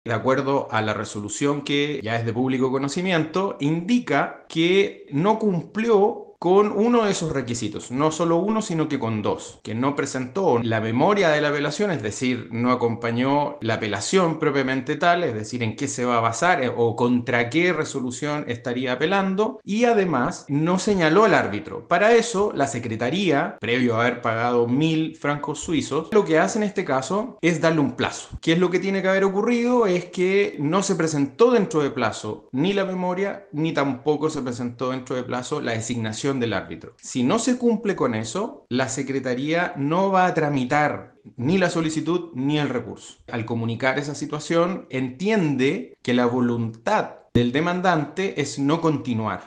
de acuerdo a la resolución que ya es de público conocimiento, indica que no cumplió con uno de esos requisitos, no solo uno, sino que con dos, que no presentó la memoria de la apelación, es decir, no acompañó la apelación propiamente tal, es decir, en qué se va a basar o contra qué resolución estaría apelando, y además no señaló al árbitro. Para eso, la Secretaría, previo a haber pagado 1.000 francos suizos, lo que hace en este caso es darle un plazo. ¿Qué es lo que tiene que haber ocurrido? Es que no se presentó dentro de plazo ni la memoria, ni tampoco se presentó dentro de plazo la designación del árbitro. Si no se cumple con eso, la Secretaría no va a tramitar ni la solicitud ni el recurso. Al comunicar esa situación, entiende que la voluntad del demandante es no continuar.